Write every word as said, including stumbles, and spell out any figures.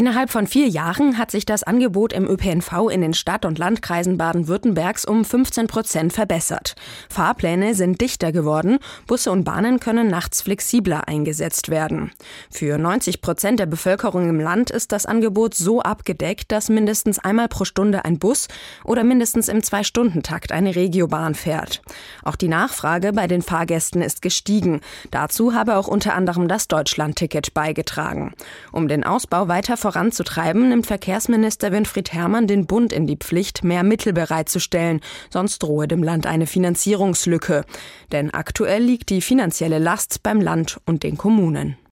Innerhalb von vier Jahren hat sich das Angebot im Ö Pe En Ve in den Stadt- und Landkreisen Baden-Württembergs um fünfzehn Prozent verbessert. Fahrpläne sind dichter geworden, Busse und Bahnen können nachts flexibler eingesetzt werden. Für neunzig Prozent der Bevölkerung im Land ist das Angebot so abgedeckt, dass mindestens einmal pro Stunde ein Bus oder mindestens im Zwei-Stunden-Takt eine Regiobahn fährt. Auch die Nachfrage bei den Fahrgästen ist gestiegen. Dazu habe auch unter anderem das Deutschlandticket beigetragen. Um den Ausbau weiter voranzutreiben, nimmt Verkehrsminister Winfried Herrmann den Bund in die Pflicht, mehr Mittel bereitzustellen, sonst drohe dem Land eine Finanzierungslücke. Denn aktuell liegt die finanzielle Last beim Land und den Kommunen.